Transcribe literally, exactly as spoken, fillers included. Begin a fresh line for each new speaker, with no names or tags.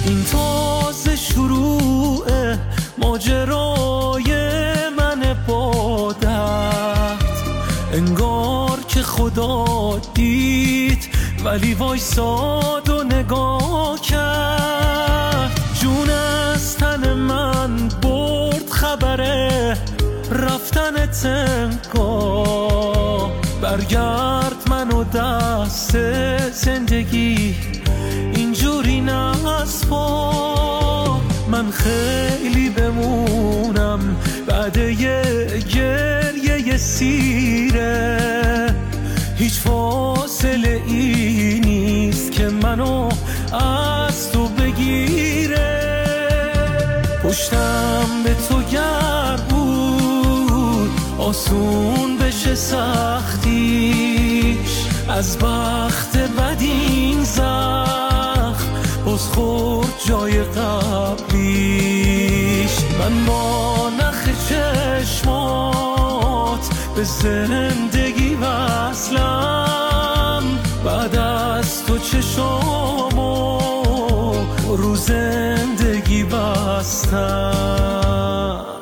این تازه شروع ماجرای من با درد، انگار که خدا دید ولی وایساد و نگاه کرد. جون از تن من برد خبره رفتن تنگاه، برگرد منو دست زندگی اینجوری نسپار. من خیلی بمونم بعد یه گریه سیره، هیچ فاصله ای نیست که منو از تو بگیره. پشتم به تو گر بود آسون بشه سختیش، از بخت بد این زخم باز خورد جای قبلیش. من با نخ چشمات به زندگی وصلم، بعد از تو چشامو رو زندگی بستم.